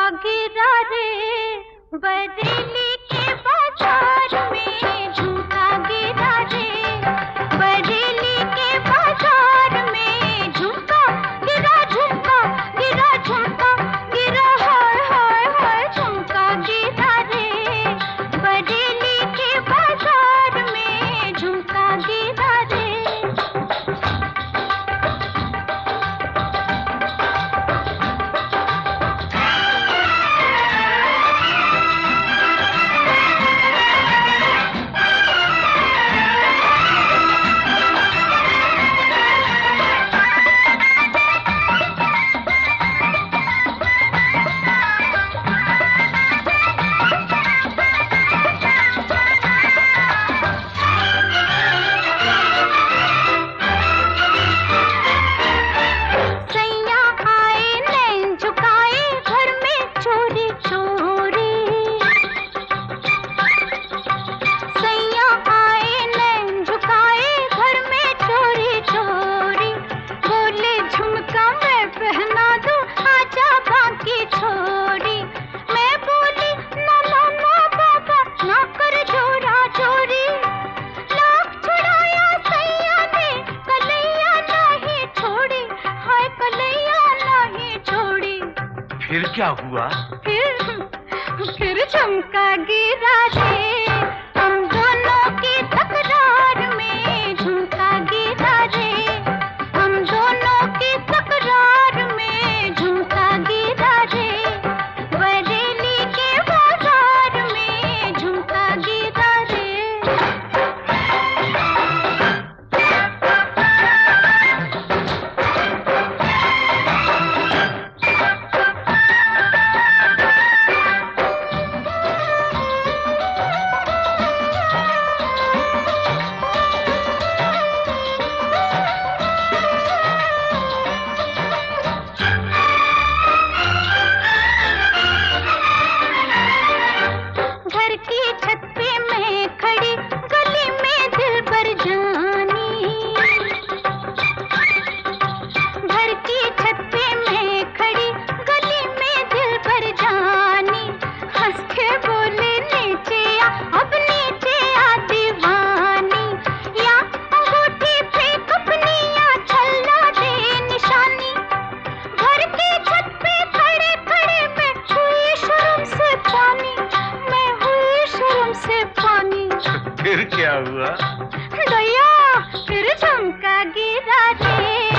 गिरा रे बरेली के बाजार में, झुमका गिरा रे बरेली के बाजार में, झुमका गिरा झुमका गिरा हाय हाय हाय, झुमका गिरा रे बरेली के बाजार में, झुमका गिरा रे। फिर क्या हुआ? फिर झुमका गिरा रे हम दोनों की तकरार में, झुमका गिरा रे हम दोनों की तकरार में, झुमका गिरा रे बरेली के बाजार में, झुमका गिरा रे। फिर क्या हुआ? दया फिर झुमका गिरा रे